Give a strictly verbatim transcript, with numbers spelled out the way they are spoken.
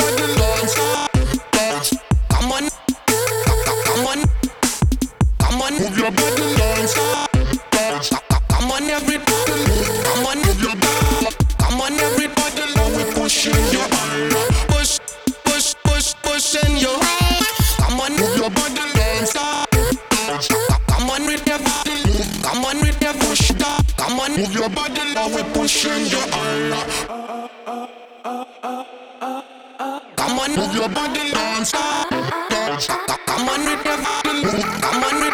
body dance, dance. Come on, come on, come on, move your body dance, dance. Come on, everybody, come on, move your body. Come on, everybody, now we pushing your push, push, push, pushing your. Come on, move your body dance, dance. Come on with your body, come on with your push, come on, move your body, now we pushing your. Come on, move your body dance, dance. Come on with your body, come on.